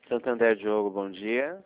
Santander Diogo, bom dia.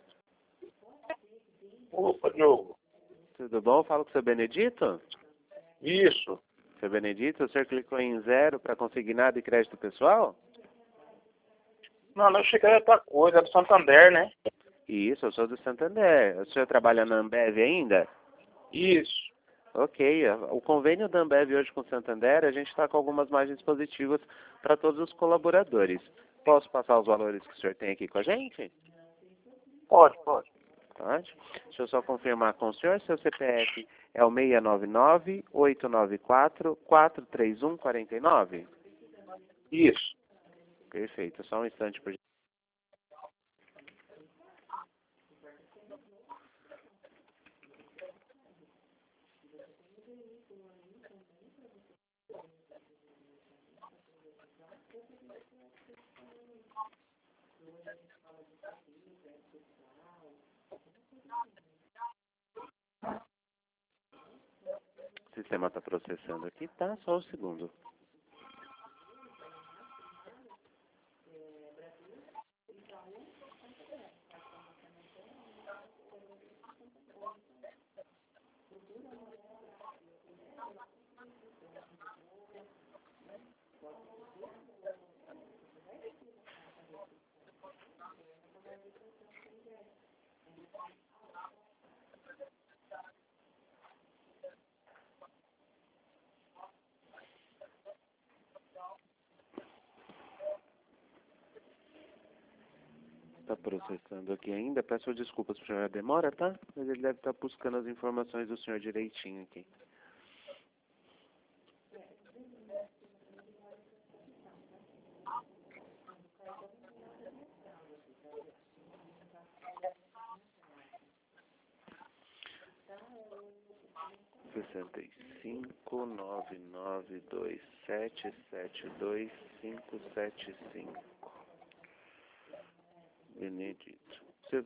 Opa, Diogo. Tudo bom? Falo com o seu Benedito? Isso. Seu Benedito, o senhor clicou em 0 para consignado e crédito pessoal? Não, não cheguei a outra coisa, é do Santander, né? Isso, eu sou do Santander. O senhor trabalha na Ambev ainda? Isso. Ok. O convênio da Ambev hoje com o Santander, a gente está com algumas margens positivas para todos os colaboradores. Posso passar os valores que o senhor tem aqui com a gente? Pode. Pode. Deixa eu só confirmar com o senhor. Seu CPF é o 699-894-431-49? Isso. Perfeito. Só um instante, por favor. O sistema está processando aqui, tá? Só um segundo. Está processando aqui ainda. Peço desculpas por a demora, tá? Mas ele deve estar buscando as informações do senhor direitinho aqui. Sessenta e cinco 992772575. Benedito.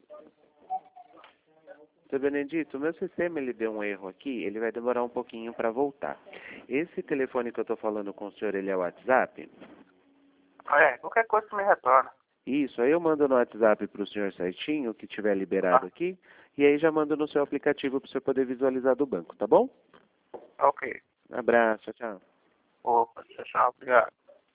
Seu Benedito, o meu sistema ele deu um erro aqui, ele vai demorar um pouquinho para voltar. Esse telefone que eu estou falando com o senhor, ele é o WhatsApp? Qualquer coisa que me retorna. Isso, aí eu mando no WhatsApp para o senhor certinho, que tiver liberado aqui, e aí já mando no seu aplicativo para o senhor poder visualizar do banco, tá bom? Ok. Abraço, tchau. Opa, tchau, obrigado.